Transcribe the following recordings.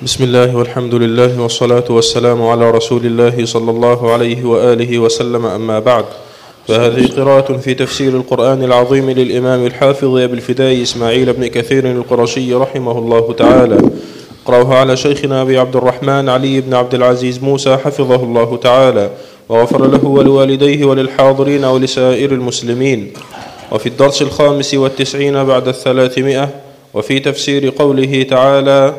بسم الله والحمد لله والصلاة والسلام على رسول الله صلى الله عليه وآله وسلم، أما بعد، فهذه قراءة في تفسير القرآن العظيم للإمام الحافظ أبي الفداء إسماعيل بن كثير القرشي رحمه الله تعالى. اقرأها على شيخنا أبي عبد الرحمن علي بن عبد العزيز موسى حفظه الله تعالى، وغفر له ولوالديه وللحاضرين ولسائر المسلمين. وفي الدرس 95 بعد 300، وفي تفسير قوله تعالى: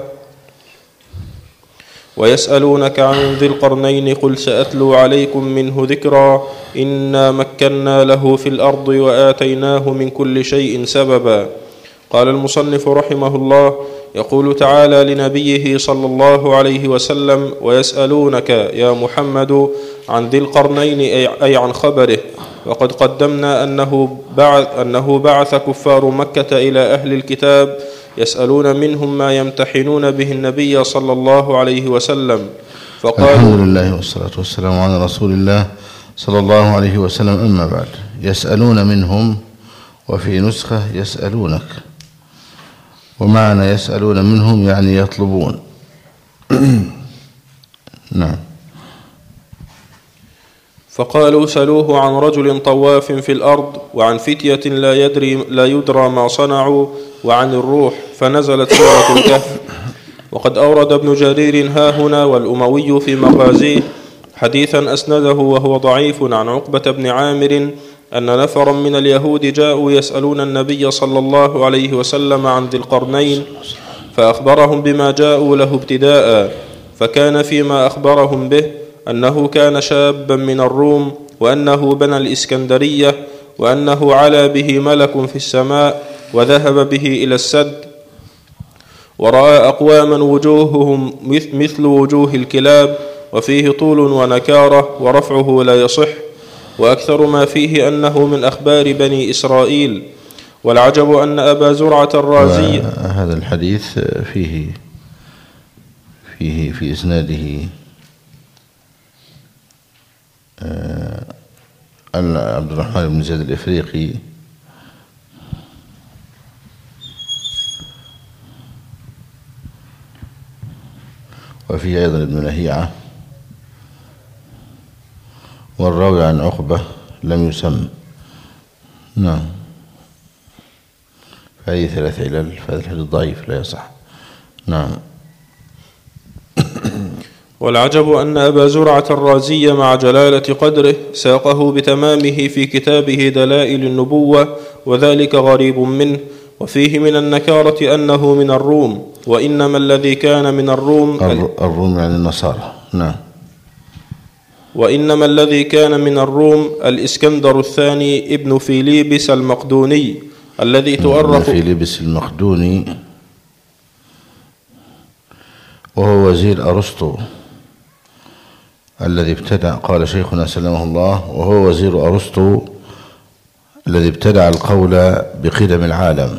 ويسألونك عن ذي القرنين قل سأتلو عليكم منه ذكرا إنا مكنا له في الأرض وآتيناه من كل شيء سببا. قال المصنف رحمه الله: يقول تعالى لنبيه صلى الله عليه وسلم: ويسألونك يا محمد عن ذي القرنين، أي عن خبره. وقد قدمنا أنه بعث كفار مكة إلى أهل الكتاب يسألون منهم ما يمتحنون به النبي صلى الله عليه وسلم، فقالوا: الحمد لله والصلاة والسلام على رسول الله صلى الله عليه وسلم. أما بعد، يسألون منهم، وفي نسخة يسألونك، ومعنى يسألون منهم يعني يطلبون. نعم. فقالوا: سلوه عن رجل طواف في الأرض، وعن فتية لا يدرى ما صنعوا، وعن الروح، فنزلت سورة الكهف. وقد أورد ابن جرير هاهنا والأموي في مغازيه حديثا أسنده وهو ضعيف عن عقبة بن عامر أن نفرا من اليهود جاءوا يسألون النبي صلى الله عليه وسلم عن ذي القرنين، فأخبرهم بما جاءوا له ابتداء، فكان فيما أخبرهم به أنه كان شابا من الروم، وأنه بنى الإسكندرية، وأنه علا به ملك في السماء وذهب به إلى السد، ورأى أقواما وجوههم مثل وجوه الكلاب، وفيه طول ونكارة، ورفعه لا يصح، وأكثر ما فيه أنه من أخبار بني إسرائيل. والعجب أن أبا زرعة الرازي، هذا الحديث فيه في إسناده عبد الرحمن بن زيد الإفريقي، وفيه أيضا ابن لهيعة، والراوي عن عقبة لم يسم. نعم. فهذه 3 علل، فهذا الحديث ضعيف لا يصح. نعم. والعجب أن أبا زرعة الرازي مع جلالة قدره ساقه بتمامه في كتابه دلائل النبوة، وذلك غريب منه. وفيه من النكارة أنه من الروم، وإنما الذي كان من الروم يعني النصارى. نعم. وإنما الذي كان من الروم الإسكندر الثاني ابن فيليبس المقدوني، الذي تؤرخ فيليبس المقدوني، وهو وزير أرسطو الذي ابتدع، قال شيخنا سلمه الله، وهو وزير أرسطو الذي ابتدع القول بقدم العالم.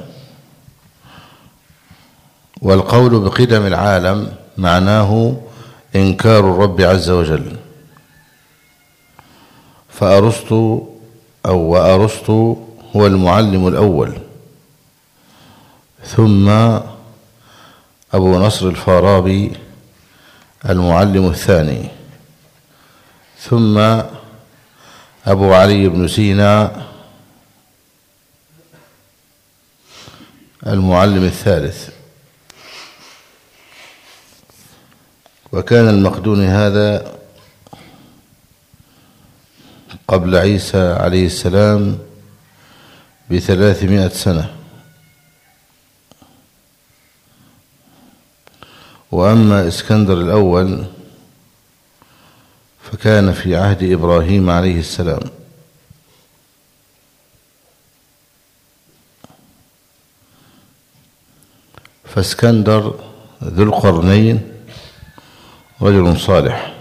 والقول بقدم العالم معناه إنكار الرب عز وجل. وأرسطو هو المعلم الأول، ثم أبو نصر الفارابي المعلم الثاني، ثم أبو علي بن سينا المعلم الثالث. وكان المقدوني هذا قبل عيسى عليه السلام ب300 سنة. وأما اسكندر الأول فكان في عهد إبراهيم عليه السلام. فاسكندر ذو القرنين رجل صالح،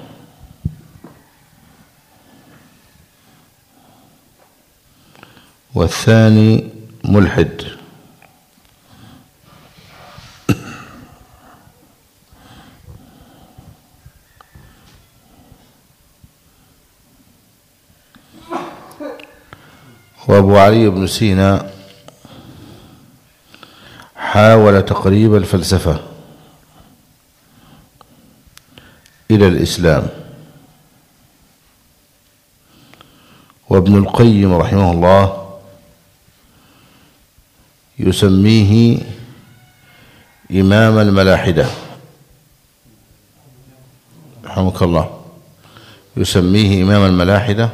والثاني ملحد. وأبو علي بن سينا حاول تقريب الفلسفة إلى الإسلام. وابن القيم رحمه الله يسميه إمام الملاحدة رحمك الله، يسميه إمام الملاحدة.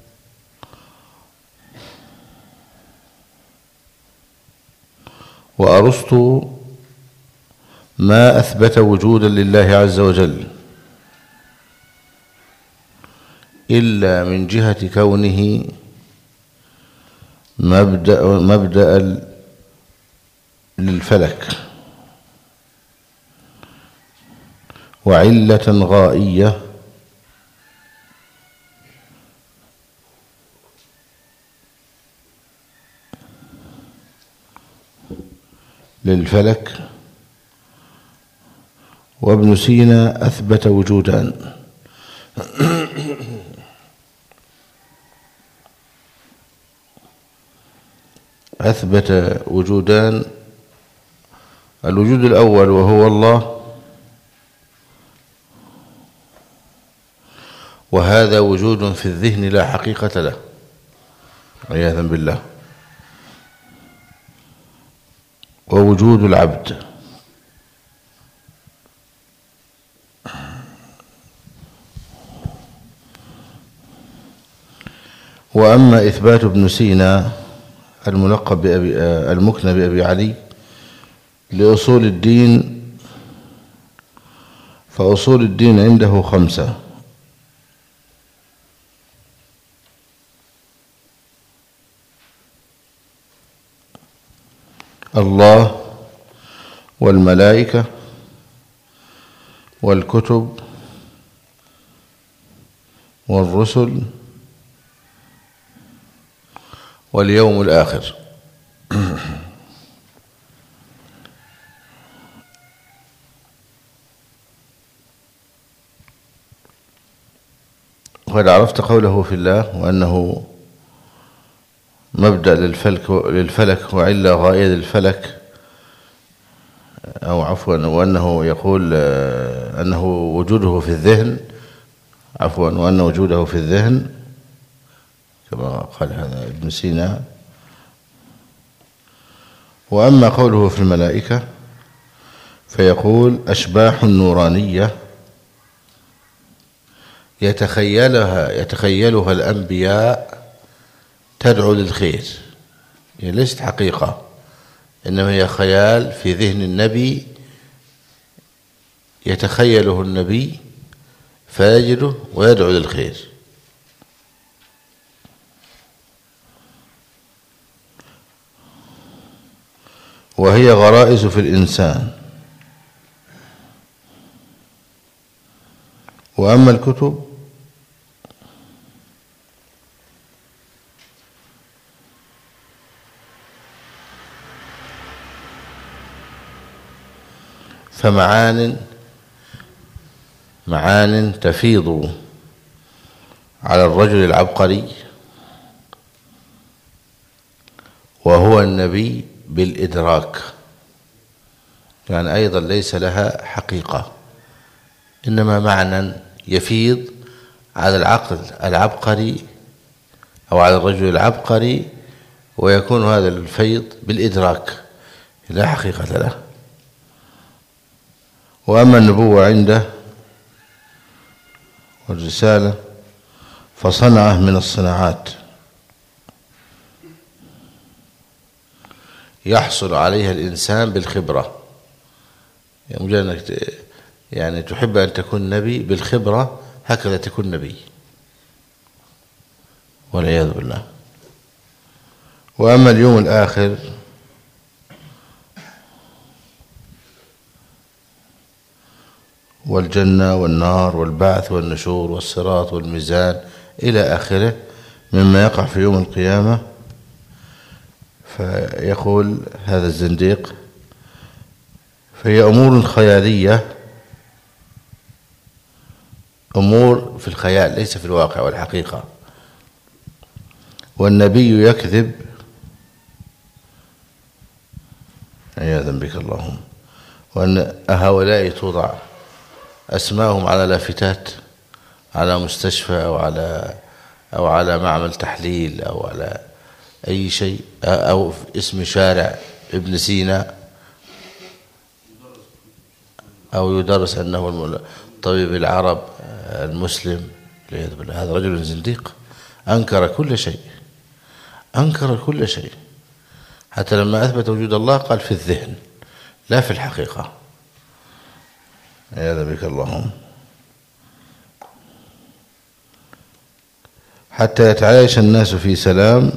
وأرسطو ما أثبت وجودا لله عز وجل إلا من جهة كونه مبدأ للفلك وعلة غائية للفلك. وابن سينا أثبت وجودان، أثبت وجودان: الوجود الأول وهو الله، وهذا وجود في الذهن لا حقيقة له عياذا بالله. ووجود العبد، وأما إثبات ابن سينا الملقب المكنى بأبي علي لأصول الدين، فأصول الدين عنده 5: الله والملائكة والكتب والرسل واليوم الآخر. وقد عرفت قوله في الله وأنه مبدأ للفلك وعلة غائية للفلك، أو عفوا، وأنه يقول أنه وجوده في الذهن، عفوا، وأن وجوده في الذهن كما قال هذا ابن سينا. وأما قوله في الملائكة فيقول أشباح نورانية يتخيلها الأنبياء تدعو للخير، يعني ليست حقيقة، إنما هي خيال في ذهن النبي يتخيله النبي فيجده ويدعو للخير. وهي غرائز في الإنسان. وأما الكتب فمعان تفيض على الرجل العبقري وهو النبي بالإدراك، يعني أيضا ليس لها حقيقة، إنما معنى يفيض على العقل العبقري أو على الرجل العبقري، ويكون هذا الفيض بالإدراك لا حقيقة له. وأما النبوة عنده والرسالة فصنعة من الصناعات يحصل عليها الإنسان بالخبرة، يعني مجرد أنك يعني تحب أن تكون نبي بالخبرة هكذا تكون نبي والعياذ بالله. وأما اليوم الآخر والجنة والنار والبعث والنشور والصراط والميزان إلى آخره مما يقع في يوم القيامة، فيقول هذا الزنديق فهي أمور خيالية، أمور في الخيال ليس في الواقع والحقيقة. والنبي يكذب عياذا بك اللهم، وأن هؤلاء توضع أسماهم على لافتات على مستشفى أو على معمل تحليل أو على أي شيء، أو اسم شارع ابن سينا، أو يدرس أنه طبيب العرب المسلم، هذا رجل زنديق أنكر كل شيء، أنكر كل شيء، حتى لما أثبت وجود الله قال في الذهن لا في الحقيقة. عياذا بك اللهم. حتى يتعايش الناس في سلام،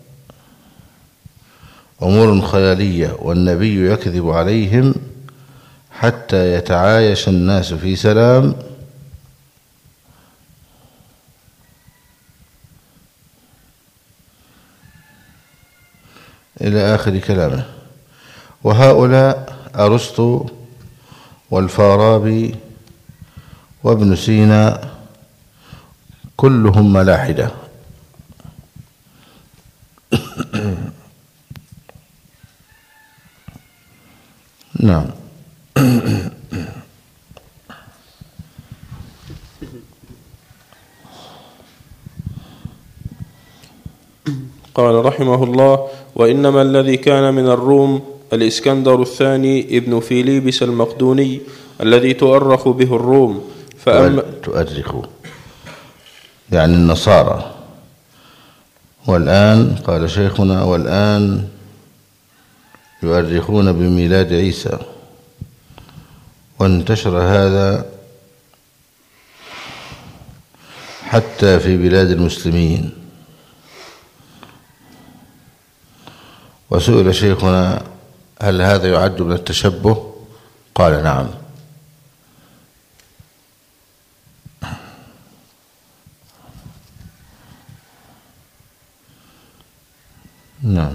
أمور خيالية والنبي يكذب عليهم. حتى يتعايش الناس في سلام إلى آخر كلامه. وهؤلاء أرسطو والفارابي وابن سينا كلهم ملاحدة. نعم. قال رحمه الله: وإنما الذي كان من الروم الإسكندر الثاني ابن فيليبس المقدوني الذي تؤرخ به الروم. تؤرخ يعني النصارى. والآن قال شيخنا: والآن يؤرخون بميلاد عيسى. وانتشر هذا حتى في بلاد المسلمين. وسئل شيخنا: هل هذا يعد من التشبه؟ قال: نعم. نعم.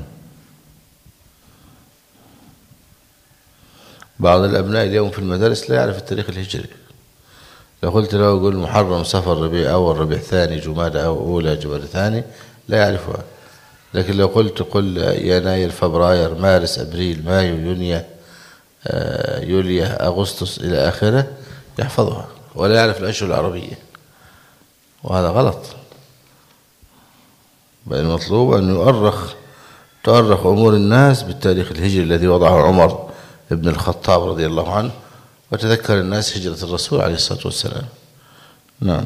بعض الأبناء اليوم في المدارس لا يعرف التاريخ الهجري. لو قلت له يقول محرم، صفر، ربيع أول، ربيع ثاني، جمادى أولى، جمادى ثاني، لا يعرفها. لكن لو قلت قل يناير، فبراير، مارس، أبريل، مايو، يونيو، يوليو، أغسطس إلى آخره يحفظها، ولا يعرف الأشهر العربية، وهذا غلط. بل المطلوب أن تؤرخ أمور الناس بالتاريخ الهجري الذي وضعه عمر ابن الخطاب رضي الله عنه، وتذكر الناس هجرة الرسول عليه الصلاة والسلام. نعم.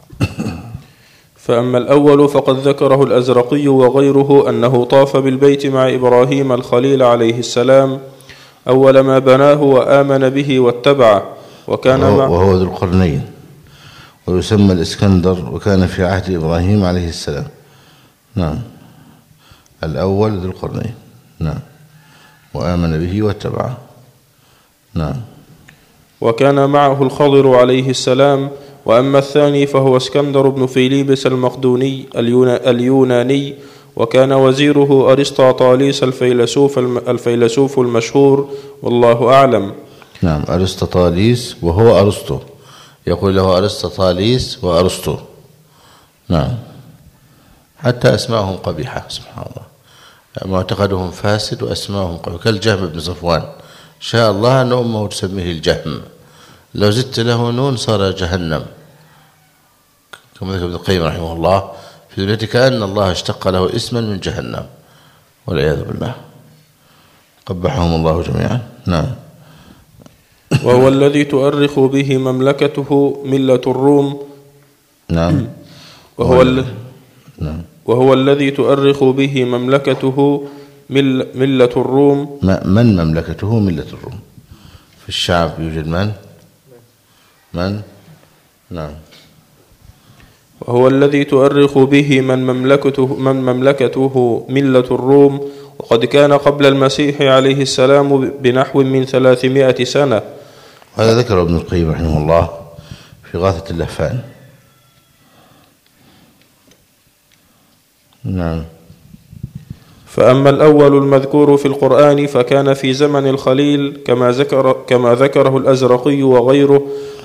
فأما الأول فقد ذكره الأزرقي وغيره أنه طاف بالبيت مع إبراهيم الخليل عليه السلام أول ما بناه وآمن به واتبعه، وهو ذو القرنين، ويسمى الإسكندر، وكان في عهد إبراهيم عليه السلام. نعم. الأول ذو القرنين. نعم. وآمن به واتبعه. نعم. وكان معه الخضر عليه السلام. وأما الثاني فهو اسكندر بن فيليبس المقدوني اليوناني، وكان وزيره أرسطاطاليس الفيلسوف المشهور، والله أعلم. نعم. أرسطاطاليس وهو أرسطو، يقول له أرسطاطاليس وأرسطو. نعم. حتى أسماءهم قبيحة، سبحان الله، معتقدهم فاسد وأسماءهم قبيحة، كالجهم بن صفوان، شاء الله أن أمه تسميه الجهم، لو زدت له نون صار جهنم، كما ذكر ابن القيم رحمه الله في ذريته، كأن الله اشتق له اسما من جهنم، والعياذ بالله، قبحهم الله جميعا. نعم. وهو الذي تؤرخ به مملكته ملة الروم. نعم. وهو الذي تؤرخ به مملكته ملة الروم. من مملكته ملة الروم؟ في الشعب يوجد من؟ نعم. وهو الذي تؤرخ به من مملكته ملة الروم، وقد كان قبل المسيح عليه السلام بنحو من 300 سنة. هذا ذكر ابن القيم رحمه الله في غاثة اللهفان. نعم. فأما الأول المذكور في القرآن فكان في زمن الخليل كما ذكره الأزرقي وغيره.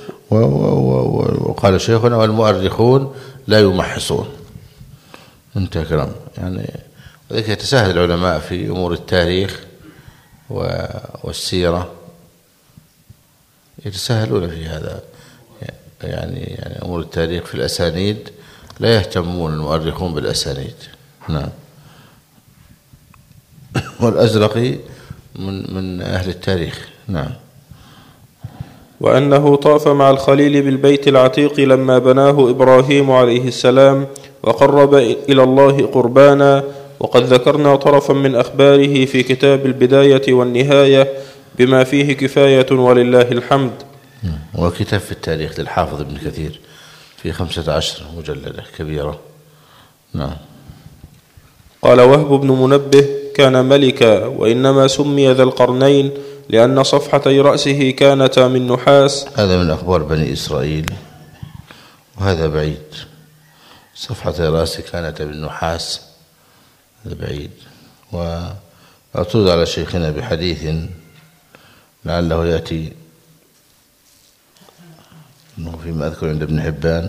وقال شيخنا: والمؤرخون لا يمحصون. انتهى كلام. يعني وذلك يتساهل العلماء في أمور التاريخ والسيرة، يتساهلون في هذا. يعني أمور التاريخ في الأسانيد لا يهتمون المؤرخون بالأسانيد. نعم. والأزرقي من أهل التاريخ. نعم. وأنه طاف مع الخليل بالبيت العتيق لما بناه إبراهيم عليه السلام وقرب إلى الله قربانا، وقد ذكرنا طرفا من أخباره في كتاب البداية والنهاية بما فيه كفاية ولله الحمد. وكتاب في التاريخ للحافظ ابن كثير في 15 مجلدة كبيرة. نعم. قال وهب بن منبه كان ملكا، وإنما سمي ذا القرنين لأن صفحتي رأسه كانتا من نحاس. هذا من أخبار بني إسرائيل، وهذا بعيد. صفحتي رأسه كانتا من نحاس، هذا بعيد. وأعترض على شيخنا بحديث لعله يأتي أنه فيما أذكر عند ابن حبان،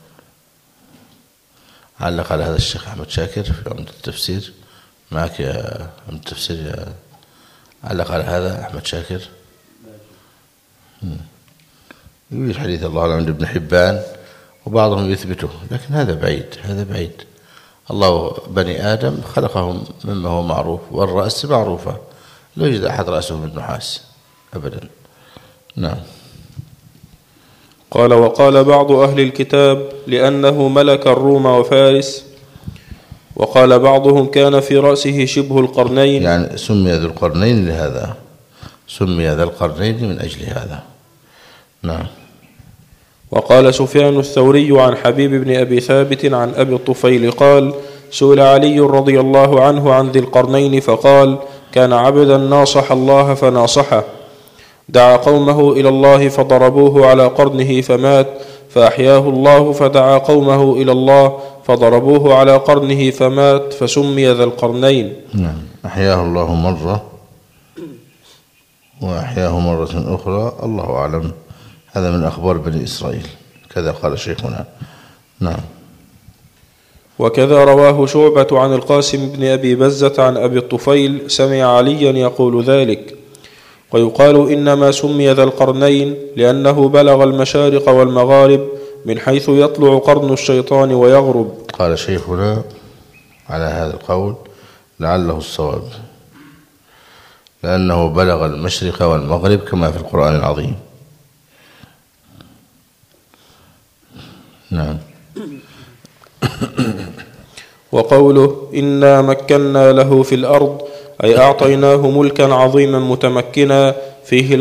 علق على هذا الشيخ أحمد شاكر في عمدة التفسير. معك يا عمدة التفسير يا علق على هذا أحمد شاكر. يقول حديث الله أعلم عند ابن حبان، وبعضهم يثبته، لكن هذا بعيد، هذا بعيد. الله بني آدم خلقهم مما هو معروف، والرأس معروفة، لا يوجد أحد رأسه من نحاس أبدا. نعم. قال وقال بعض أهل الكتاب لأنه ملك الروم وفارس، وقال بعضهم كان في رأسه شبه القرنين، يعني سمي ذو القرنين لهذا، سمي ذا القرنين من أجل هذا. نعم. وقال سفيان الثوري عن حبيب بن أبي ثابت عن أبي الطفيل قال سئل علي رضي الله عنه عن ذي القرنين فقال كان عبدا ناصح الله فناصحه، دعا قومه إلى الله فضربوه على قرنه فمات، فأحياه الله فدعا قومه إلى الله فضربوه على قرنه فمات، فسمي ذا القرنين. نعم. أحياه الله مرة وأحياه مرة أخرى، الله أعلم. هذا من أخبار بني إسرائيل، كذا قال شيخنا. نعم. وكذا رواه شعبة عن القاسم بن أبي بزة عن أبي الطفيل سمع عليا يقول ذلك. ويقال إنما سمي ذا القرنين لأنه بلغ المشارق والمغارب من حيث يطلع قرن الشيطان ويغرب. قال شيخنا على هذا القول لعله الصواب، لأنه بلغ المشرق والمغرب كما في القرآن العظيم. نعم. وقوله إنا مكنا له في الأرض أي أعطيناه ملكا عظيما متمكنا فيه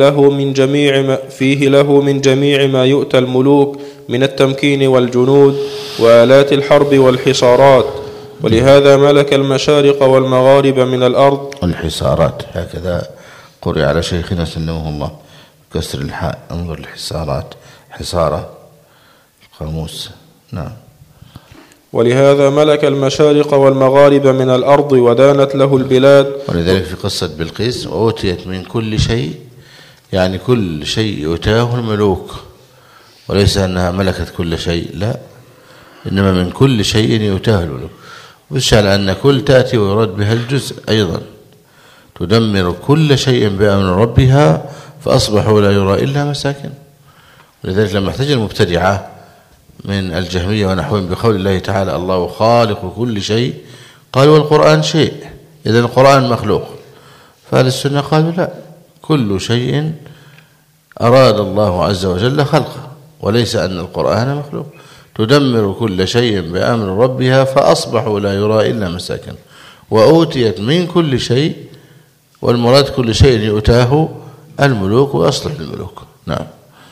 له من جميع ما يؤتى الملوك من التمكين والجنود وآلات الحرب والحصارات، ولهذا ملك المشارق والمغارب من الأرض. الحصارات هكذا قرئ على شيخنا سلمه الله كسر الحاء. انظر الحصارات، حصارة القاموس. نعم. ولهذا ملك المشارق والمغارب من الأرض ودانت له البلاد. ولذلك في قصة بلقيس وأوتيت من كل شيء، يعني كل شيء يؤتاه الملوك، وليس أنها ملكت كل شيء، لا، إنما من كل شيء يؤتاه الملوك. وشال أن كل تأتي ويراد بها الجزء أيضا. تدمر كل شيء بأمر ربها فأصبحوا لا يرى إلا مساكن. ولذلك لما احتج المبتدعة من الجهمية ونحوهم بقول الله تعالى الله خالق كل شيء، قالوا القرآن شيء، إذن القرآن مخلوق. فأهل السنة قالوا لا، كل شيء أراد الله عز وجل خلقه، وليس أن القرآن مخلوق. تدمر كل شيء بأمر ربها فأصبحوا لا يرى إلا مساكن. وأوتيت من كل شيء، والمراد كل شيء يؤتاه الملوك وأصلح الملوك. نعم.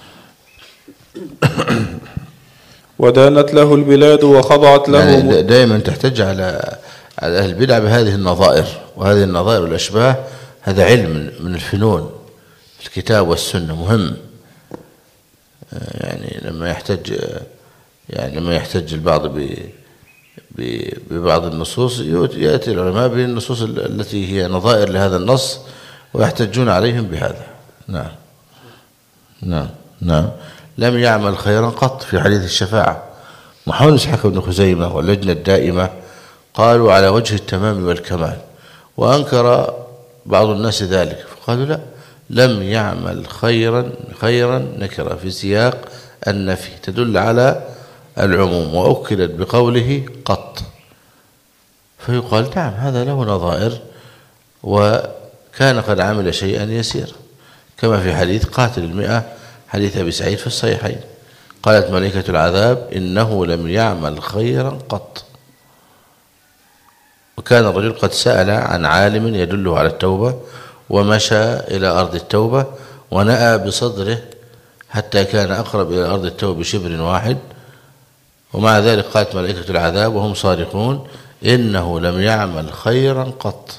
ودانت له البلاد وخضعت له. يعني دائما تحتج على أهل البدع بهذه النظائر، وهذه النظائر والأشباه هذا علم من الفنون، الكتاب والسنة مهم. يعني لما يحتج البعض ببعض النصوص، يأتي العلماء بالنصوص التي هي نظائر لهذا النص ويحتجون عليهم بهذا. نعم. نعم. نعم. لم يعمل خيرا قط. في حديث الشفاعة محمد إسحاق بن خزيمة واللجنة الدائمة قالوا على وجه التمام والكمال، وأنكر بعض الناس ذلك فقالوا لا، لم يعمل خيرا نكرة في سياق النفي تدل على العموم، وأكدت بقوله قط، فيقال نعم هذا له نظائر وكان قد عمل شيئا يسيرا، كما في حديث قاتل 100 حديث أبي سعيد في الصحيحين، قالت ملائكة العذاب إنه لم يعمل خيرا قط. وكان الرجل قد سأل عن عالم يدله على التوبة ومشى إلى أرض التوبة ونأى بصدره حتى كان أقرب إلى أرض التوبة بشبر واحد، ومع ذلك قالت ملائكة العذاب وهم صادقون إنه لم يعمل خيرا قط.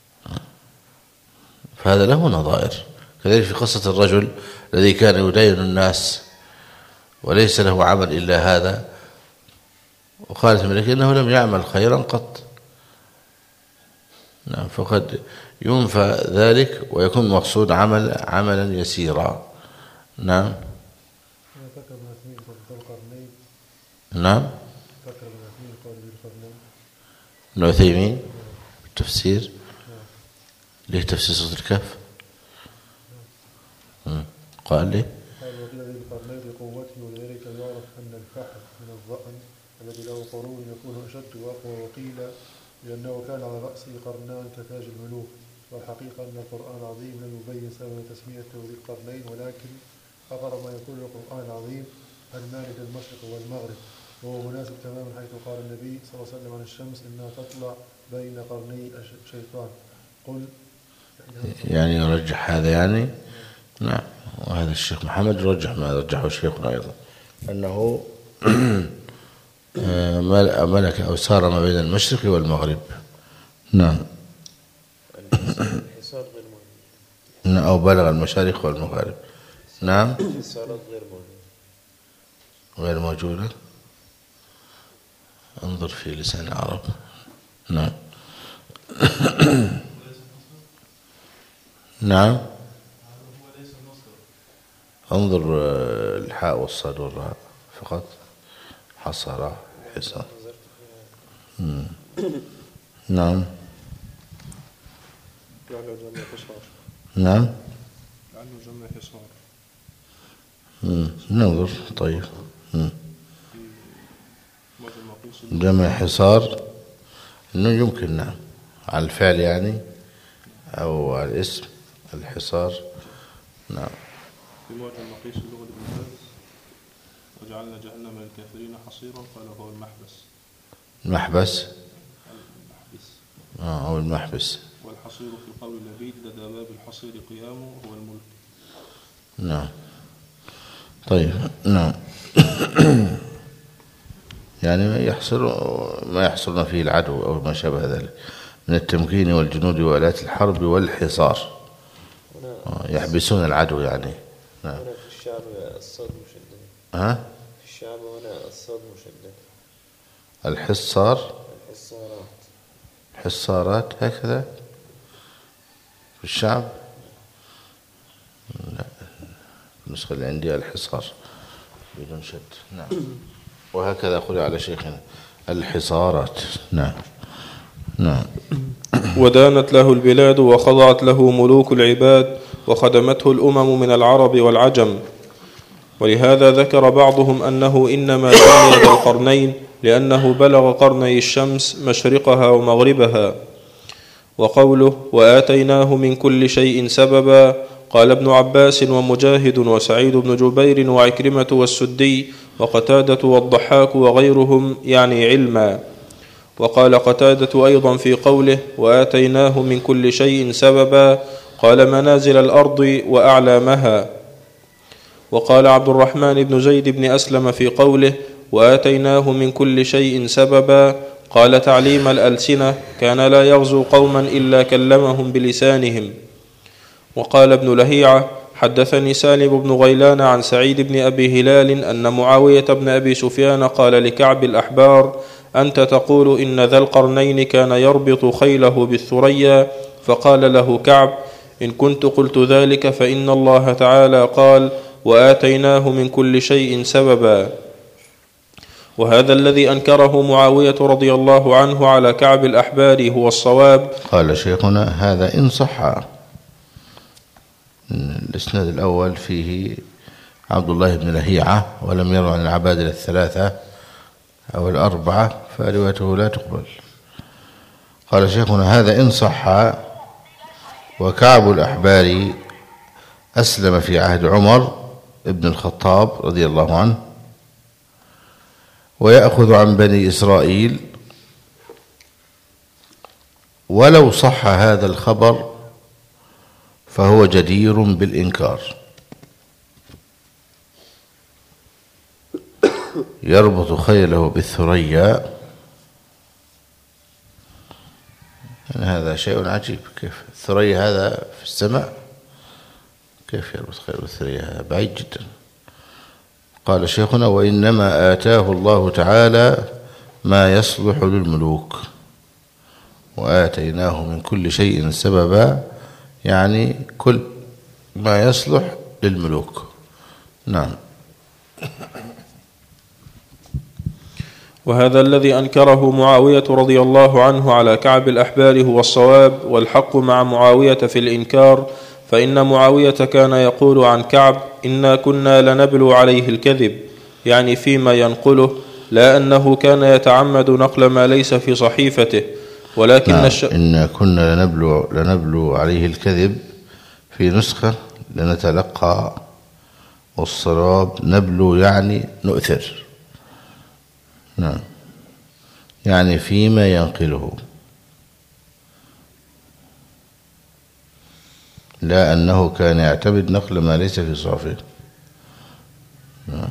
فهذا له نظائر. كذلك في قصة الرجل الذي كان يدين الناس وليس له عمل إلا هذا، وقالت الملائكة إنه لم يعمل خيرا قط. نعم، فقد ينفى ذلك ويكون مقصود عملا يسيرا. نعم. نعم. ابن عثيمين التفسير ليه تفسير سورة الكهف قال لي وقيل ذي القرنين بقوته، ولذلك يعرف أن الفحل من الظأن الذي له قرون يكون أشد وأقوى، وقيل لأنه كان على رأسه قرنان كتاج الملوك. والحقيقة أن القرآن العظيم لم يبين سبب تسميته ذي القرنين، ولكن أقرب ما يكون القرآن العظيم المالك المشرق والمغرب، وهو مناسب تماما حيث قال النبي صلى الله عليه وسلم عن الشمس إنها تطلع بين قرني الشيطان. قل يعني يرجح هذا يعني. نعم. وهذا الشيخ محمد يرجح ما رجحه شيخنا أيضا، أنه ملك أو سار ما بين المشرق والمغرب. نعم. أو بلغ المشارق والمغارب. نعم. غير موجودة. انظر في لسان العرب. نعم. نعم. انظر الحاء والصاد والراء فقط. حصر حصار. نعم. نعم. ننظر. طيب. جمع حصار انه يمكن نعم على الفعل يعني او على الاسم الحصار. نعم. في معجم مقيس اللغة ابن باز وجعلنا جهنم للكافرين حصيرا قال هو المحبس. المحبس أو المحبس. والحصير في قول لبيد لدى باب الحصير قيامه هو الملك. نعم. طيب. نعم. يعني ما يحصلنا فيه العدو أو ما شابه ذلك من التمكين والجنود وآلات الحرب والحصار. يحبسون العدو يعني. نعم. هنا في الشعب الصاد مشدد. في الشعب هنا الصاد مشدد. الحصار. الحصارات هكذا في الشعب. لا، النسخة اللي عندي الحصار بدون شد. نعم. وهكذا قرأ على شيخنا الحصارات. نعم. نعم. ودانت له البلاد وخضعت له ملوك العباد وخدمته الأمم من العرب والعجم. ولهذا ذكر بعضهم أنه إنما سمي ذا القرنين لأنه بلغ قرني الشمس مشرقها ومغربها. وقوله وآتيناه من كل شيء سببا قال ابن عباس ومجاهد وسعيد بن جبير وعكرمة والسدي وقتادة والضحاك وغيرهم يعني علما. وقال قتادة أيضا في قوله وآتيناه من كل شيء سببا قال منازل الأرض وأعلامها. وقال عبد الرحمن بن زيد بن أسلم في قوله وآتيناه من كل شيء سببا قال تعليم الألسنة كان لا يغزو قوما إلا كلمهم بلسانهم. وقال ابن لهيعة حدثني سالم بن غيلان عن سعيد بن أبي هلال أن معاوية بن أبي سفيان قال لكعب الأحبار أنت تقول إن ذا القرنين كان يربط خيله بالثريا، فقال له كعب إن كنت قلت ذلك فإن الله تعالى قال وآتيناه من كل شيء سببا. وهذا الذي أنكره معاوية رضي الله عنه على كعب الأحبار هو الصواب. قال شيخنا هذا إن صح. الإسناد الأول فيه عبد الله بن لهيعة ولم يروي عن العبادلة الثلاثة أو الأربعة فروايته لا تقبل. قال شيخنا: هذا إن صح. وكعب الأحبار أسلم في عهد عمر بن الخطاب رضي الله عنه، ويأخذ عن بني إسرائيل. ولو صح هذا الخبر فهو جدير بالإنكار. يربط خيله بالثريا، يعني هذا شيء عجيب. كيف الثريا هذا في السماء؟ كيف يربط خيله بالثريا؟ هذا بعيد جدا. قال شيخنا: وإنما آتاه الله تعالى ما يصلح للملوك، وآتيناه من كل شيء سببا، يعني كل ما يصلح للملوك. نعم. وهذا الذي أنكره معاوية رضي الله عنه على كعب الأحبار هو الصواب، والحق مع معاوية في الإنكار، فإن معاوية كان يقول عن كعب: إنا كنا لنبلو عليه الكذب، يعني فيما ينقله، لا أنه كان يتعمد نقل ما ليس في صحيفته. ولكن إنا كنا لنبلو عليه الكذب، في نسخة لنتلقى، والصواب نبلو يعني نؤثر. نعم، يعني فيما ينقله، لا أنه كان يعتمد نقل ما ليس في صحيفته. نعم.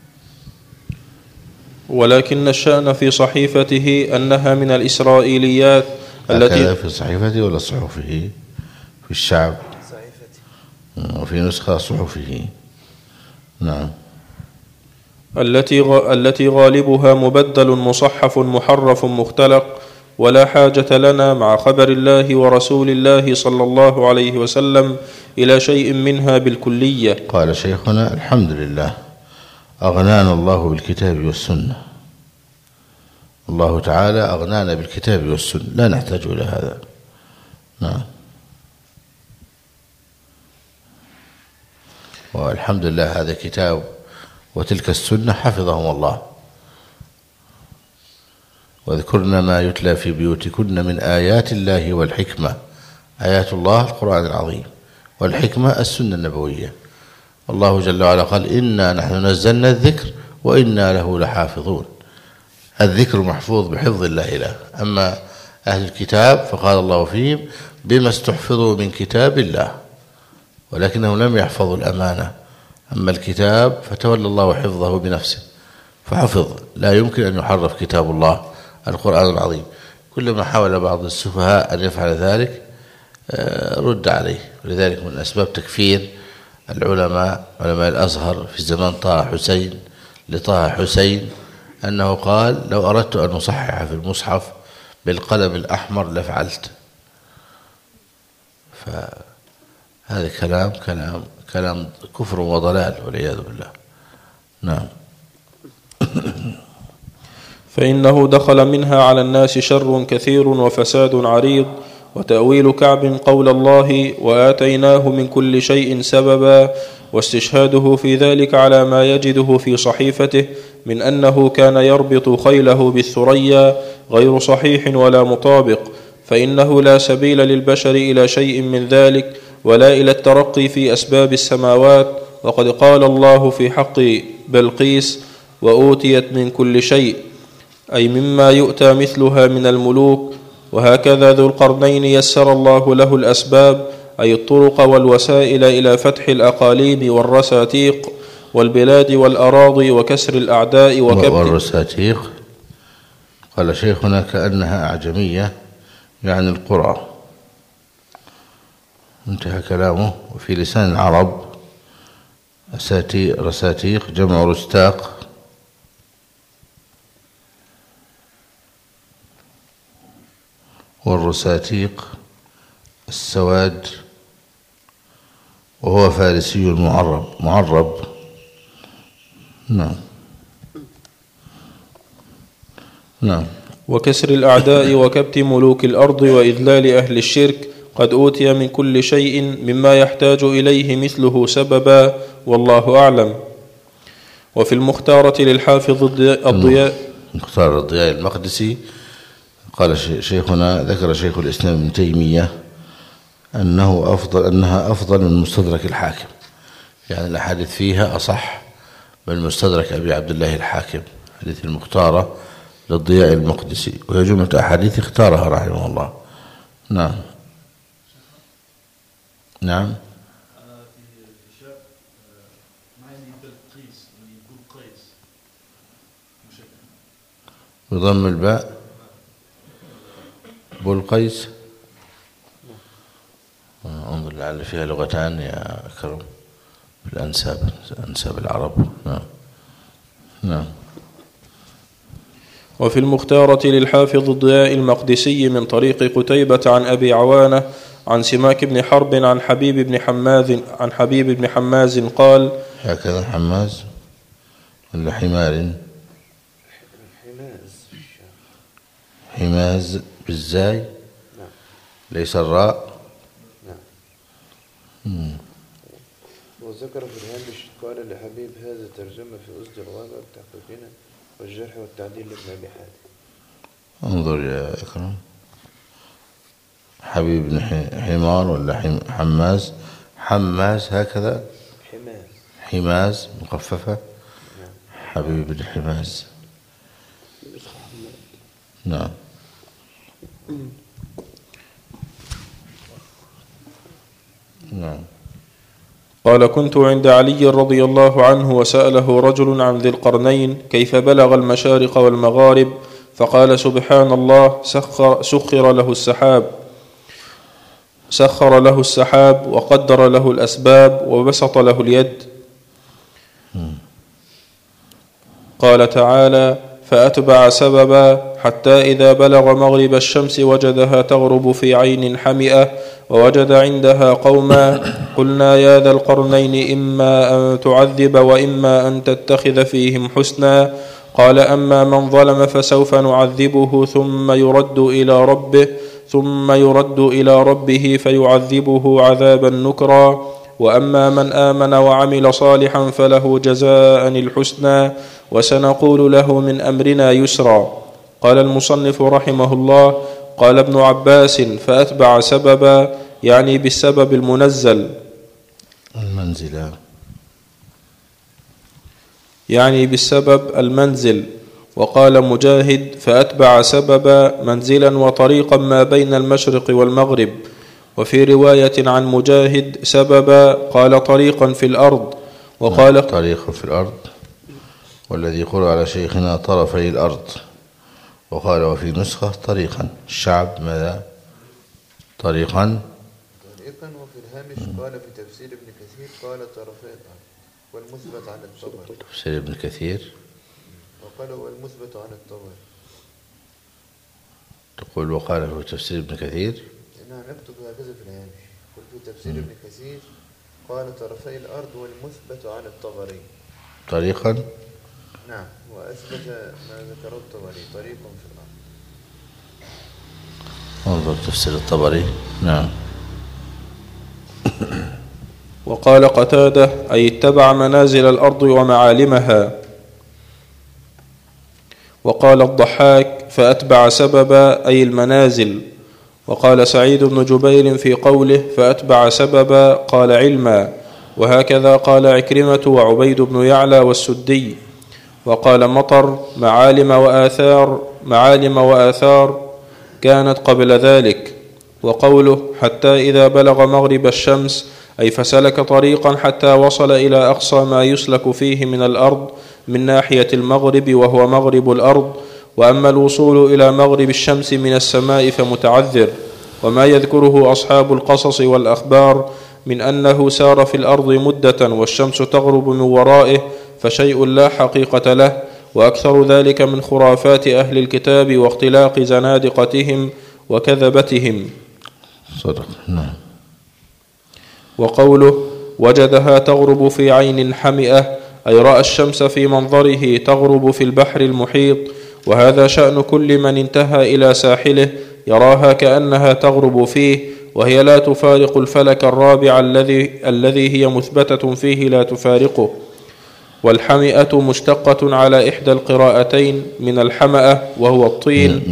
ولكن الشأن في صحيفته أنها من الإسرائيليات التي في صحيفته ولا صحفه؟ في الشعب صحيفته، وفي نسخة صحفه. نعم. التي غالبها مبدل مصحف محرف مختلق، ولا حاجة لنا مع خبر الله ورسول الله صلى الله عليه وسلم إلى شيء منها بالكلية. قال شيخنا: الحمد لله، أغنانا الله بالكتاب والسنة. الله تعالى أغنانا بالكتاب والسنة، لا نحتاج إلى هذا. نعم. والحمد لله، هذا كتاب وتلك السنة حفظهم الله. واذكرن ما يتلى في بيوتكن من آيات الله والحكمة. آيات الله القرآن العظيم، والحكمة السنة النبوية. الله جل وعلا قال: إنا نحن نزلنا الذكر وإنا له لحافظون. الذكر محفوظ بحفظ الله له. أما أهل الكتاب فقال الله فيهم: بما استحفظوا من كتاب الله، ولكنهم لم يحفظوا الأمانة. أما الكتاب فتولى الله حفظه بنفسه فحفظ. لا يمكن أن يحرف كتاب الله القرآن العظيم. كلما حاول بعض السفهاء أن يفعل ذلك رد عليه. ولذلك من أسباب تكفير العلماء، علماء الأزهر في زمان طه حسين أنه قال: لو أردت أن أصحح في المصحف بالقلم الأحمر لفعلت. فهذا كلام كفر وضلال والعياذ بالله. نعم. فإنه دخل منها على الناس شر كثير وفساد عريض. وتأويل كعب قول الله: وآتيناه من كل شيء سببا، واستشهاده في ذلك على ما يجده في صحيفته من أنه كان يربط خيله بالثريا غير صحيح ولا مطابق، فإنه لا سبيل للبشر إلى شيء من ذلك، ولا إلى الترقي في أسباب السماوات. وقد قال الله في حق بلقيس: وأوتيت من كل شيء، أي مما يؤتى مثلها من الملوك. وهكذا ذو القرنين يسر الله له الأسباب، أي الطرق والوسائل إلى فتح الأقاليم والرساتيق والبلاد والأراضي وكسر الأعداء والرساتيق. قال شيخنا: كأنها أعجمية، يعني القرى. انتهى كلامه. وفي لسان العرب رساتيق جمع رستاق، والرساتيق السواد، وهو فارسي معرب. نعم. وكسر الأعداء وكبت ملوك الأرض وإذلال أهل الشرك. قد أوتي من كل شيء مما يحتاج إليه مثله سببا، والله أعلم. وفي المختارة للحافظ الضياء مختار الضياء المقدسي قال شيخنا ذكر شيخ الإسلام ابن تيمية أنها أفضل من مستدرك الحاكم، يعني الأحاديث فيها أصح من مستدرك أبي عبد الله الحاكم، حديث المختارة للضياء المقدسي، وهي جملة أحاديث اختارها رحمه الله. نعم نعم. بضم الباء بلقيس. انظر لعل فيها لغتان يا أكرم في الأنساب، أنساب العرب. نعم نعم. وفي المختارة للحافظ الضياء المقدسي من طريق قتيبة عن أبي عوانة عن سماك بن حرب عن حبيب بن حماز قال: هكذا حماز ولا حمار؟ حماز بالزاي. نعم. ليس الراء. نعم. وذكر في الهامش قال لحبيب: هذا ترجمة في أسد الغابة والتحقيقين والجرح والتعديل لابن أبي حاتم. انظر يا أكرم، حبيب بن حمار ولا حماز؟ حماز هكذا. حماز مخففة. حبيب بن حماز. نعم. نعم. قال: كنت عند علي رضي الله عنه وسأله رجل عن ذي القرنين كيف بلغ المشارق والمغارب، فقال: سبحان الله، سخر له السحاب وقدر له الأسباب وبسط له اليد. قال تعالى: فأتبع سببا حتى إذا بلغ مغرب الشمس وجدها تغرب في عين حمئة ووجد عندها قوما، قلنا يا ذا القرنين إما أن تعذب وإما أن تتخذ فيهم حسنا. قال: أما من ظلم فسوف نعذبه ثم يرد إلى ربه فيعذبه عذابا نكرا، وأما من آمن وعمل صالحا فله جزاء الحسنى وسنقول له من أمرنا يسرا. قال المصنف رحمه الله: قال ابن عباس: فأتبع سببا، يعني بالسبب المنزل، يعني بالسبب المنزل. وقال مجاهد: فأتبع سببا منزلا وطريقا ما بين المشرق والمغرب. وفي رواية عن مجاهد سببا قال طريقا في الأرض، وقال طريق في الأرض، والذي قرأ على شيخنا طرفي الأرض. وقال وفي نسخة طريقا. الشعب ماذا؟ طريقا. وفي الهامش قال في تفسير ابن كثير قال طرفي الأرض والمثبت عن الطبري. تفسير ابن كثير وقال والمثبت عن الطبري. تقول وقال في تفسير ابن كثير. نعم، نكتب هكذا في الهامش. قل في تفسير ابن كثير قال طرفي الأرض والمثبت عن الطبري طريقا. نعم، وأثبت ما ذكره الطبري طريقا في الأرض. انظر تفسير الطبري. نعم. وقال قتادة: أي اتبع منازل الأرض ومعالمها. وقال الضحاك: فأتبع سببا، أي المنازل. وقال سعيد بن جبير في قوله: فأتبع سببا، قال علما. وهكذا قال عكرمة وعبيد بن يعلى والسدي. وقال مطر: معالم وآثار كانت قبل ذلك. وقوله: حتى إذا بلغ مغرب الشمس، أي فسلك طريقا حتى وصل إلى أقصى ما يسلك فيه من الأرض من ناحية المغرب وهو مغرب الأرض. وأما الوصول إلى مغرب الشمس من السماء فمتعذر. وما يذكره أصحاب القصص والأخبار من أنه سار في الأرض مدة والشمس تغرب من ورائه فشيء لا حقيقة له، وأكثر ذلك من خرافات أهل الكتاب واختلاق زنادقتهم وكذبتهم. صدق. نعم. وقوله: وجدها تغرب في عين حمئة، أي رأى الشمس في منظره تغرب في البحر المحيط. وهذا شأن كل من انتهى إلى ساحله يراها كأنها تغرب فيه، وهي لا تفارق الفلك الرابع الذي هي مثبتة فيه لا تفارقه. والحمئة مشتقة على إحدى القراءتين من الحمأة وهو الطين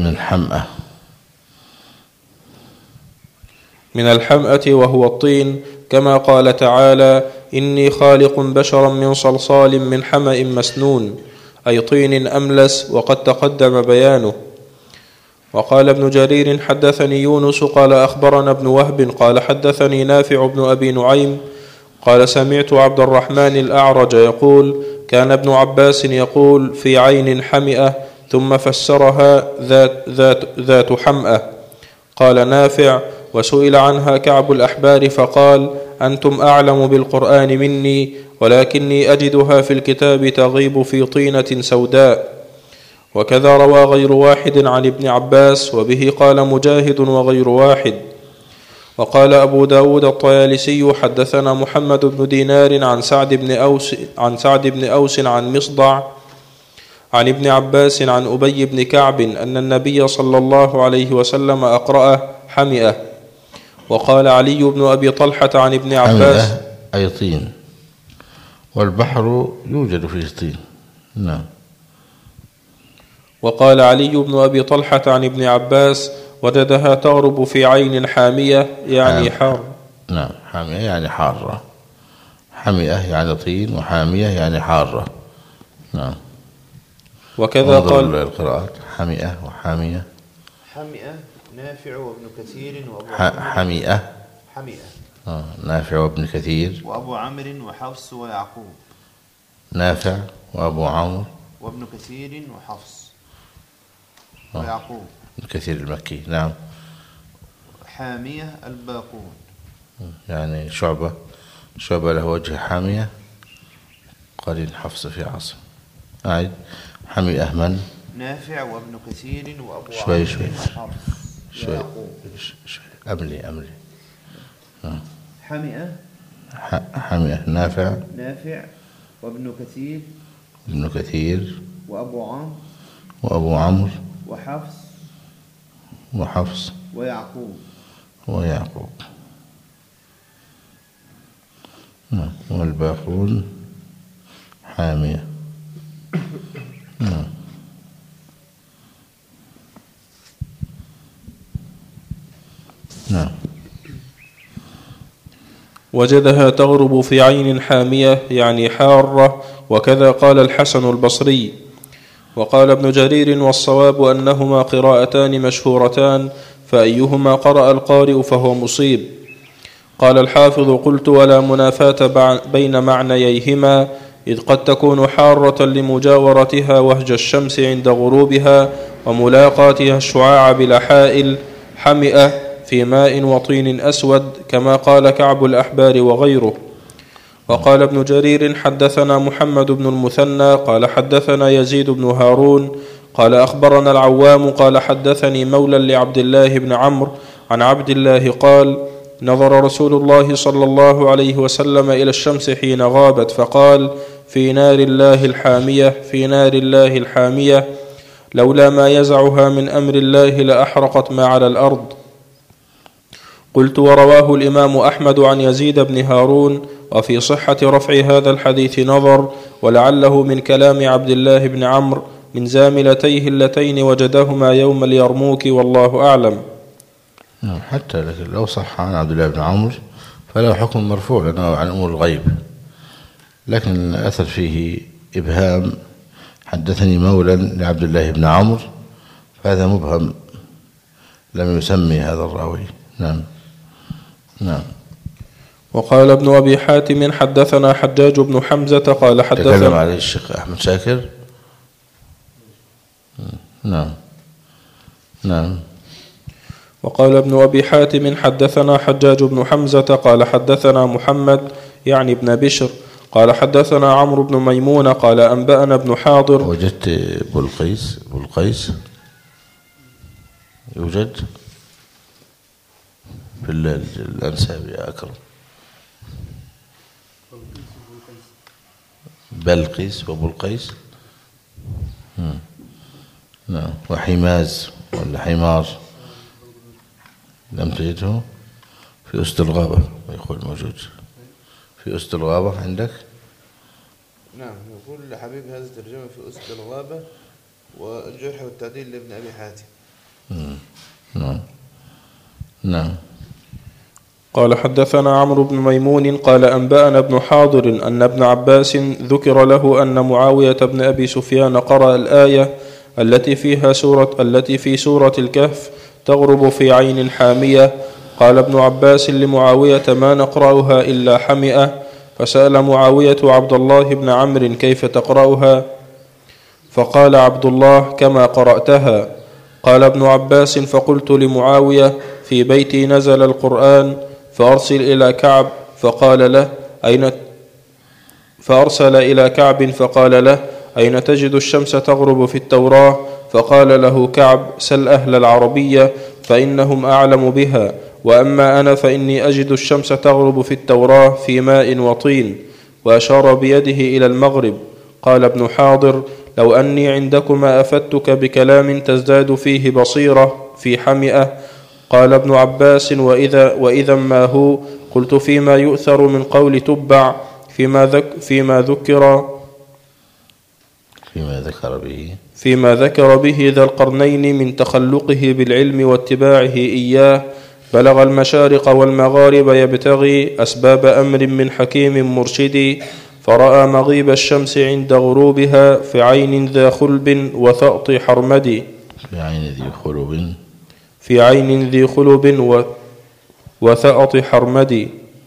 من الحمأة وهو الطين، كما قال تعالى: إني خالق بشرا من صلصال من حمأ مسنون، أي طين أملس، وقد تقدم بيانه. وقال ابن جرير: حدثني يونس قال أخبرنا ابن وهب قال حدثني نافع بن أبي نعيم قال سمعت عبد الرحمن الأعرج يقول: كان ابن عباس يقول: في عين حمئة، ثم فسرها ذات حمأة. قال نافع: وسئل عنها كعب الأحبار فقال: أنتم أعلم بالقرآن مني، ولكني أجدها في الكتاب تغيب في طينة سوداء. وكذا روى غير واحد عن ابن عباس، وبه قال مجاهد وغير واحد. وقال أبو داود الطيالسي: حدثنا محمد بن دينار عن سعد بن أوس عن مصدع عن ابن عباس عن أبي بن كعب أن النبي صلى الله عليه وسلم أقرأ حمئة. وقال علي بن أبي طلحة عن ابن عباس: حمئة أي طين، والبحر يوجد فيه طين. نعم. وقال علي بن أبي طلحة عن ابن عباس: وجدها تغرب في عين حامية، يعني حار. نعم، حامية يعني حارة. حمئة يعني طين، وحامية يعني حارة. نعم. وكذا قال القراءات: حمئة وحامية. حمئة نافع وابن كثير وأبو حمئة نافع وابن كثير وأبو عمرو وحفص ويعقوب. نافع وأبو عمرو وابن كثير وحفص ويعقوب. ابن كثير المكي. نعم. حامية الباقون، يعني شعبة له وجه حامية، قرين حفص في عاصم. أعد: حمئة من؟ نافع وابن كثير وأبو شوي أملي. حمئة نافع وابن كثير وأبو عمرو وحفص ويعقوب. والباقون حامية. نعم. وجدها تغرب في عين حامية، يعني حارة. وكذا قال الحسن البصري. وقال ابن جرير: والصواب أنهما قراءتان مشهورتان، فأيهما قرأ القارئ فهو مصيب. قال الحافظ: قلت: ولا منافاة بين معنييهما، إذ قد تكون حارة لمجاورتها وهج الشمس عند غروبها، وملاقاتها الشعاع بلا حائل، حمئة في ماء وطين أسود، كما قال كعب الأحبار وغيره. وقال ابن جرير: حدثنا محمد بن المثنى قال حدثنا يزيد بن هارون قال أخبرنا العوام قال حدثني مولى لعبد الله بن عمرو عن عبد الله قال: نظر رسول الله صلى الله عليه وسلم إلى الشمس حين غابت، فقال: في نار الله الحامية، لولا ما يزعها من أمر الله لأحرقت ما على الأرض. قلت: ورواه الإمام أحمد عن يزيد بن هارون، وفي صحة رفع هذا الحديث نظر، ولعله من كلام عبد الله بن عمرو من زاملتيه اللتين وجدهما يوم اليرموك، والله أعلم. حتى لكن لو صح عن عبد الله بن عمرو فله حكم مرفوع لأنه عن أمور الغيب، لكن أثر فيه إبهام: حدثني مولى لعبد الله بن عمرو، فهذا مبهم لم يسمي هذا الراوي. نعم. وقال ابن أبي حاتم: حدثنا حجاج بن حمزة قال حدثنا. تكلم عليه الشيخ أحمد شاكر. نعم. وقال ابن أبي حاتم: حدثنا حجاج بن حمزة قال حدثنا محمد يعني ابن بشر قال حدثنا عمرو بن ميمون قال أنبأنا ابن حاضر. وجدت بلقيس يوجد في الأنساب يا أكرم. بلقيس وبلقيس. نعم. وحماز ولا حمار لم تجده في أسد الغابة، يقول موجود في أسد الغابة عندك. نعم. يقول حبيب هذا ترجمة في أسد الغابة والجرح والتعديل لابن أبي حاتم. نعم نعم. قال حدثنا عمرو بن ميمون قال أنبأنا ابن حاضر أن ابن عباس ذكر له أن معاوية بن أبي سفيان قرأ الآية التي في سورة الكهف تغرب في عين حامية. قال ابن عباس لمعاوية ما نقرأها إلا حمئة. فسأل معاوية عبد الله بن عمرو كيف تقرأها؟ فقال عبد الله كما قرأتها. قال ابن عباس فقلت لمعاوية في بيتي نزل القرآن فأرسل إلى كعب فأرسل إلى كعب فقال له أين تجد الشمس تغرب في التوراة؟ فقال له كعب سل أهل العربية فإنهم أعلم بها، وأما أنا فإني أجد الشمس تغرب في التوراة في ماء وطين. وأشار بيده إلى المغرب. قال ابن حاضر لو أني عندكما أفتك بكلام تزداد فيه بصيرة في حمئة. قال ابن عباس وإذا ما هو؟ قلت فيما يؤثر من قول تبع فيما ذكر به ذا القرنين من تخلقه بالعلم واتباعه إياه. بلغ المشارق والمغارب يبتغي أسباب أمر من حكيم مرشد. فرأى مغيب الشمس عند غروبها في عين ذا خلب وثأط حرمد. في عين ذي خلب وثأط حرمد.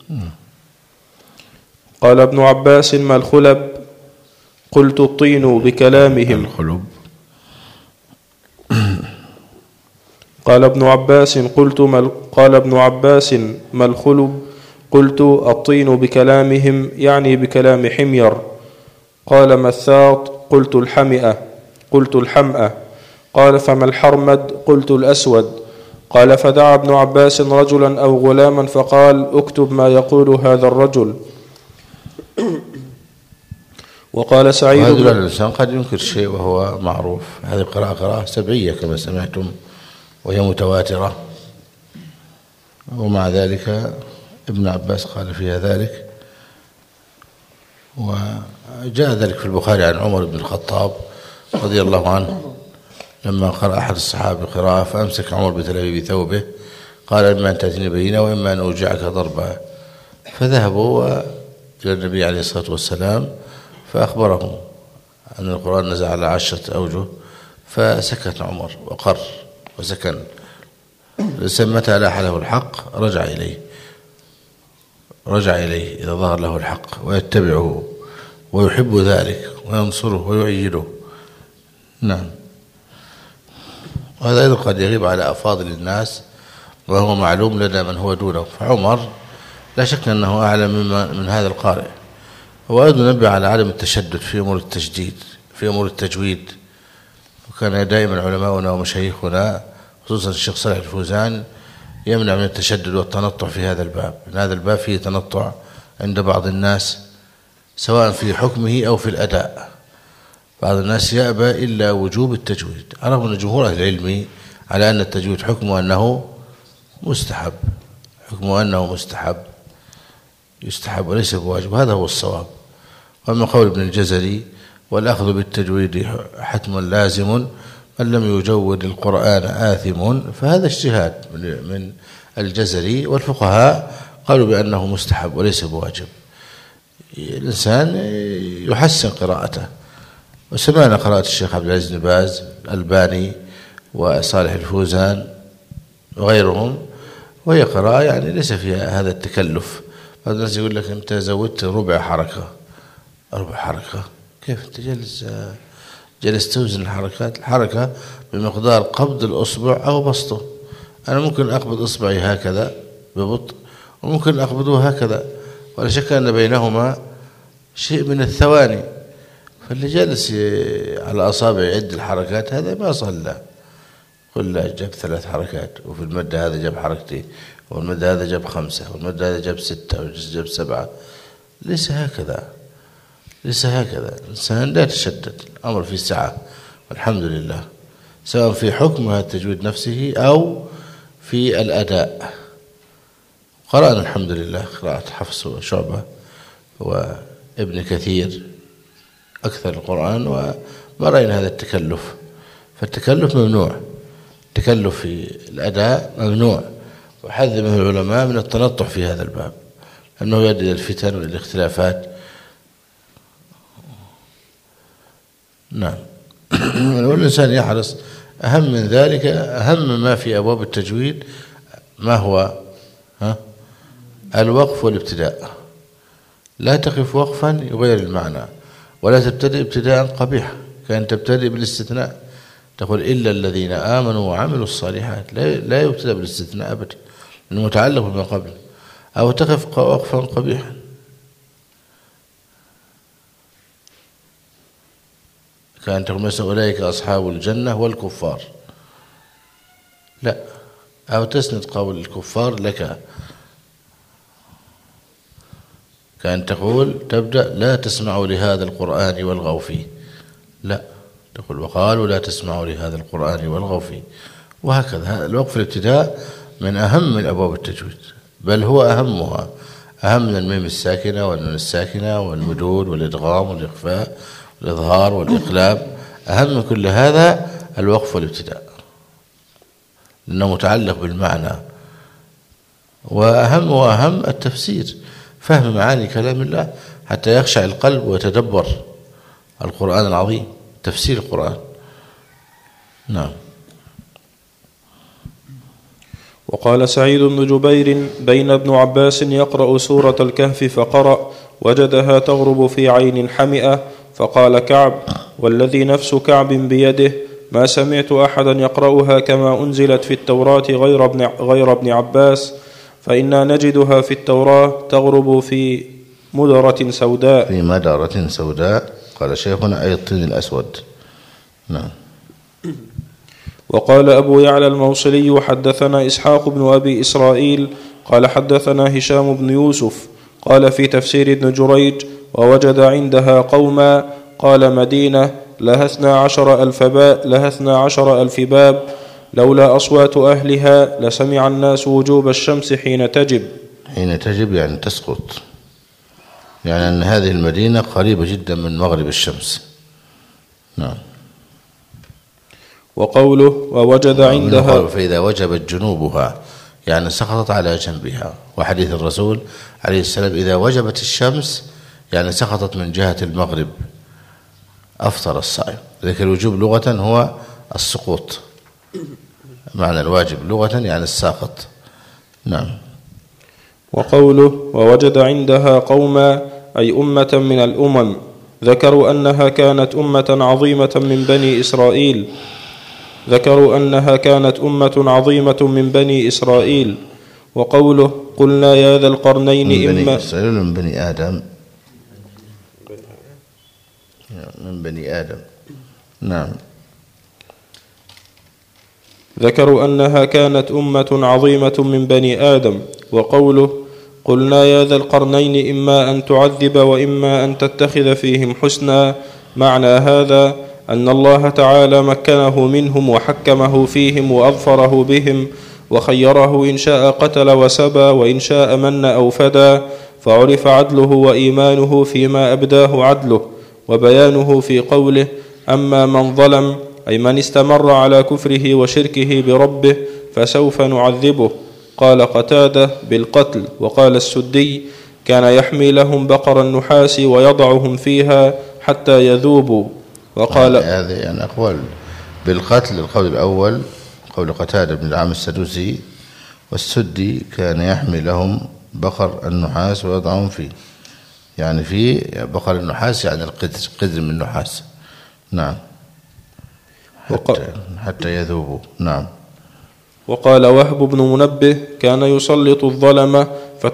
قال ابن عباس ما الخلب؟ قلت الطين بكلامهم. قال ابن عباس ما الخلب؟ قلت الطين بكلامهم يعني بكلام حمير. قال ما الثاط؟ قلت الحمأة. قال فما الحرمد؟ قلت الأسود. قال فدعا ابن عباس رجلا أو غلاما فقال اكتب ما يقول هذا الرجل. وقال سعيد هذا الإنسان قد ينكر شيء وهو معروف. هذه قراءة سبعية كما سمعتم وهي متواترة، ومع ذلك ابن عباس قال فيها ذلك. وجاء ذلك في البخاري عن عمر بن الخطاب رضي الله عنه لما قرأ أحد الصحابة قراءة فأمسك عمر بتلابيب ثوبه قال إما أن تأتيني بينة وإما أن أوجعك ضربا. فذهبوا إلى النبي عليه الصلاة والسلام فأخبرهم أن القرآن نزل على 10 أوجه، فسكت عمر وقر وسكن. متى لاح له الحق رجع إليه إذا ظهر له الحق ويتبعه ويحب ذلك وينصره ويؤيده. نعم. وهذا أيضا قد يغيب على أفاضل الناس وهو معلوم لدى من هو دونه. فعمر لا شك أنه أعلم من هذا القارئ. وأيضا نبه على عدم التشدد في أمور التجويد. وكان دائما علماؤنا ومشايخنا خصوصا الشيخ صالح الفوزان يمنع من التشدد والتنطع في هذا الباب. هذا الباب فيه تنطع عند بعض الناس سواء في حكمه أو في الأداء. بعض الناس يأبى إلا وجوب التجويد، رغم أن جمهور أهل العلم على أن التجويد حكمه أنه مستحب يستحب وليس بواجب. هذا هو الصواب. وأما قول ابن الجزري والأخذ بالتجويد حتم لازم من لم يجود القرآن آثم، فهذا اجتهاد من الجزري، والفقهاء قالوا بأنه مستحب وليس بواجب. الإنسان يحسن قراءته. وسمعنا قراءة الشيخ عبد العزيز بن باز الألباني وصالح الفوزان وغيرهم، وهي قراءة يعني ليس فيها هذا التكلف. بعض الناس يقول لك أنت زودت ربع حركة كيف أنت جلست توزن الحركة بمقدار قبض الأصبع أو بسطه. أنا ممكن أقبض أصبعي هكذا ببطء وممكن أقبضه هكذا، ولا شك أن بينهما شيء من الثواني. فاللي جالس على أصابع يعد الحركات هذا ما صلى. قل لا جاب 3 حركات، وفي المد هذا جاب حركتين، والمد هذا جاب 5، والمد هذا جاب 6 وجاب 7. ليس هكذا. الإنسان لا يتشدد، الأمر في سعة والحمد لله، سواء في حكم التجويد نفسه أو في الأداء. قرأنا الحمد لله قراءة حفص وشعبة وابن كثير أكثر القرآن، وما رأينا هذا التكلف. فالتكلف ممنوع، التكلف في الأداء ممنوع، وحذر من العلماء من التنطع في هذا الباب، أنه يؤدي إلى الفتن والإختلافات. نعم. والإنسان يحرص. أهم من ذلك، أهم ما في أبواب التجويد ما هو الوقف والابتداء. لا تقف وقفا يغير المعنى، ولا تبتدئ ابتداء قبيحا، كأن تبتدئ بالاستثناء، تقول إلا الذين آمنوا وعملوا الصالحات، لا يبتدأ بالاستثناء أبدا، لأنه متعلق بما قبل. أو تقف وقفا قبيحا، كأن تقول مثلا أولئك أصحاب الجنة والكفار، لا. أو تسند قول الكفار لك، كأن تقول تبدأ لا تسمعوا لهذا القرآن والغوا فيه، لا، تقول وقالوا لا تسمعوا لهذا القرآن والغوا فيه. وهكذا الوقف الابتداء من أهم الأبواب التجويد، بل هو أهمها، أهم من الميم الساكنة والنون الساكنة والمدود والإدغام والإخفاء والإظهار والإقلاب. أهم من كل هذا الوقف والابتداء، لأنه متعلق بالمعنى. وأهم التفسير، فهم معاني كلام الله حتى يخشع القلب ويتدبر القرآن العظيم، تفسير القرآن. نعم. وقال سعيد بن جبير: بين ابن عباس يقرأ سورة الكهف فقرأ: وجدها تغرب في عين حمئة، فقال كعب: والذي نفس كعب بيده ما سمعت أحدا يقرأها كما أنزلت في التوراة غير ابن عباس، فإنا نجدها في التوراة تغرب في مدرة سوداء. في مدرة سوداء، قال شيخنا أي الطين الأسود. نعم. وقال أبو يعلى الموصلي: حدثنا إسحاق بن أبي إسرائيل قال حدثنا هشام بن يوسف قال في تفسير ابن جريج: ووجد عندها قوما، قال مدينة، لها 12,000 باب، لولا أصوات أهلها لسمع الناس وجوب الشمس حين تجب. حين تجب يعني تسقط، يعني أن هذه المدينة قريبة جدا من مغرب الشمس. نعم. وقوله: ووجد عندها، فإذا وجبت جنوبها يعني سقطت على جنبها. وحديث الرسول عليه السلام: إذا وجبت الشمس يعني سقطت من جهة المغرب، أفطر الصائم. ذلك الوجوب لغة هو السقوط، معنى الواجب لغة يعني الساقط. نعم. وقوله: ووجد عندها قوما، أي أمة من الأمم، ذكروا أنها كانت أمة عظيمة من بني إسرائيل. وقوله: قلنا يا ذا القرنين إما من بني آدم، من بني آدم. نعم. ذكروا أنها كانت أمة عظيمة من بني آدم. وقوله: قلنا يا ذا القرنين إما أن تعذب وإما أن تتخذ فيهم حسنا، معنى هذا أن الله تعالى مكنه منهم وحكمه فيهم وأظفره بهم، وخيره إن شاء قتل وسبى وإن شاء من أو فدى، فعرف عدله وإيمانه فيما أبداه عدله، وبيانه في قوله: أما من ظلم، أي من استمر على كفره وشركه بربه، فسوف نعذبه. قال قتادة: بالقتل. وقال السدي: كان يحمي لهم بقر النحاس ويضعهم فيها حتى يذوبوا. وقال هذا يعني أقوال بالقتل. القول الأول قول قتادة بن العام السدوسي، والسدي كان يحمي لهم بقر النحاس ويضعهم فيه، يعني في بقر النحاس يعني القدر من النحاس. نعم. حتى يذوبوا. نعم. وقال وهب بن منبه: كان يسلط الظلمة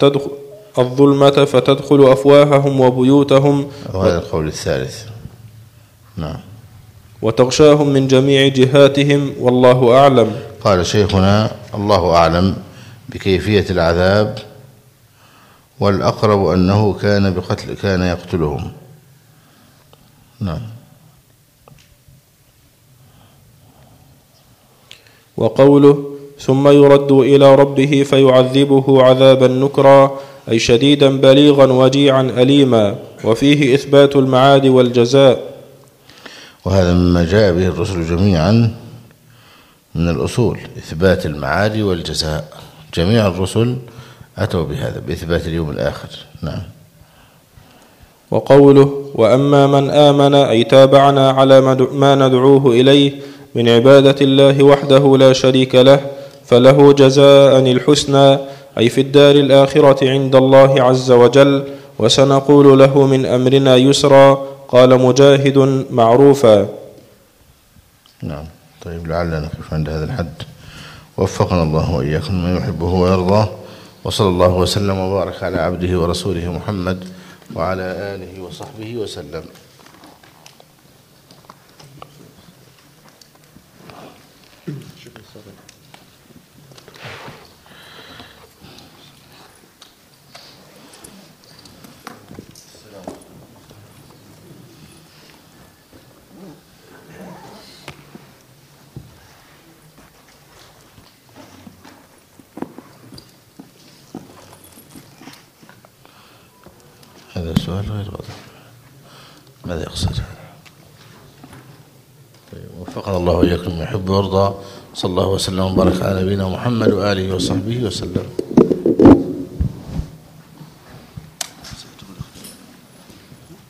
فتدخل أفواههم وبيوتهم، وهذا القول الثالث. نعم. وتغشاهم من جميع جهاتهم، والله أعلم. قال شيخنا: الله أعلم بكيفية العذاب، والأقرب أنه كان يقتلهم. نعم. وقوله: ثم يرد إلى ربه فيعذبه عذابا نكرا، أي شديدا بليغا وجيعا أليما، وفيه إثبات المعاد والجزاء. وهذا مما جاء به الرسل جميعا من الأصول، إثبات المعاد والجزاء. جميع الرسل أتوا بهذا، بإثبات اليوم الآخر. نعم. وقوله وأما من آمن أي تابعنا على ما ندعوه إليه من عبادة الله وحده لا شريك له، فله جزاء الحسنى أي في الدار الآخرة عند الله عز وجل، وسنقول له من أمرنا يسرا. قال مجاهد معروفا. نعم. طيب لعلنا نقف عند هذا الحد، وفقنا الله وإياكم ما يحبه ويرضاه، وصلى الله وسلم وبارك على عبده ورسوله محمد وعلى آله وصحبه وسلم. هذا سؤال غير واضح، ماذا يقصد؟ طيب وفقنا الله وإياكم ما يحب ويرضى. صلى الله وسلم وبارك على نبينا محمد وآله وصحبه وسلم.